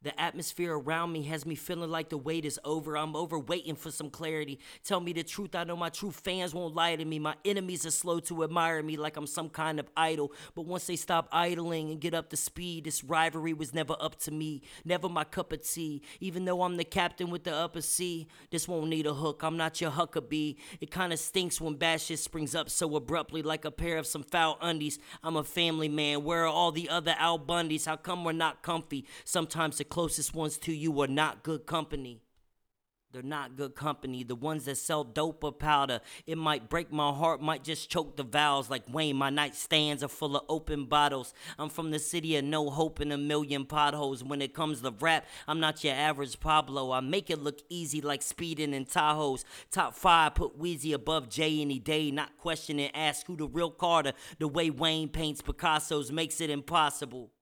The atmosphere around me has me feeling like the wait is over. I'm over waiting for some clarity. Tell me the truth, I know my true fans won't lie to me. My enemies are slow to admire me like I'm some kind of idol. But once they stop idling and get up to speed, this rivalry was never up to me. Never my cup of tea. Even though I'm the captain with the upper C, this won't need a hook, I'm not your Huckabee. It kinda stinks when bad shit springs up so abruptly like a pair of some foul undies. I'm a family man, where are all the other Al Bundys? How come we're not comfy? Sometimes the closest ones to you are not good company. They're not good company. The ones that sell dope or powder. It might break my heart, might just choke the valves. Like Wayne, my nightstands are full of open bottles. I'm from the city of no hope and a million potholes. When it comes to rap, I'm not your average Pablo. I make it look easy like speeding in Tahoes. Top 5, put Weezy above Jay any day. Not questioning, ask who the real Carter. The way Wayne paints Picasso's makes it impossible.